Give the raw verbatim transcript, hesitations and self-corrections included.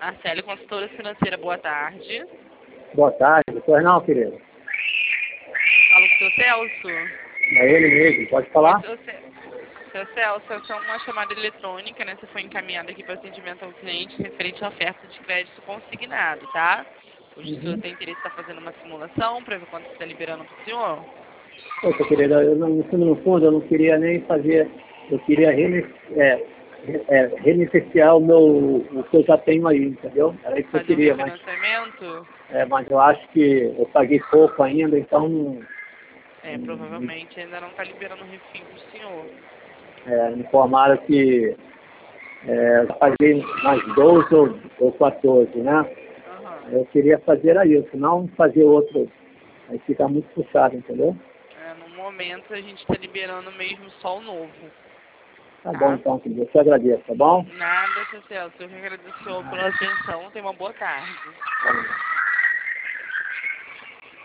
Arcélio, consultora financeira, boa tarde. Boa tarde. Pois não, querido? Falo com o seu Celso. É ele mesmo, pode falar? Oi, seu, Ce- seu Celso, essa é uma chamada eletrônica, né? Você foi encaminhado aqui para atendimento ao cliente referente à oferta de crédito consignado, tá? Hoje o senhor Uhum. tem interesse em estar fazendo uma simulação para ver quanto você está liberando para o senhor? Poxa, querido, eu não, no fundo, no fundo, eu não queria nem fazer, eu queria rene, é, é, beneficiar o meu, o que eu já tenho aí, entendeu? Era isso que eu Fazer um queria, mas, refinanciamento? é, mas eu acho que eu paguei pouco ainda, então não, É, não- provavelmente ainda não está liberando o refim para o senhor. é, me informaram que é, eu paguei mais doze ou, ou quatorze, né? Aham. Eu queria fazer aí isso, não fazer outro, aí fica muito puxado, entendeu? É, no momento a gente está liberando mesmo só o novo, Tá bom tá? então, querido, eu te agradeço, tá bom? Nada, seu Celso. Eu que agradeço pela atenção. Tenha uma boa tarde.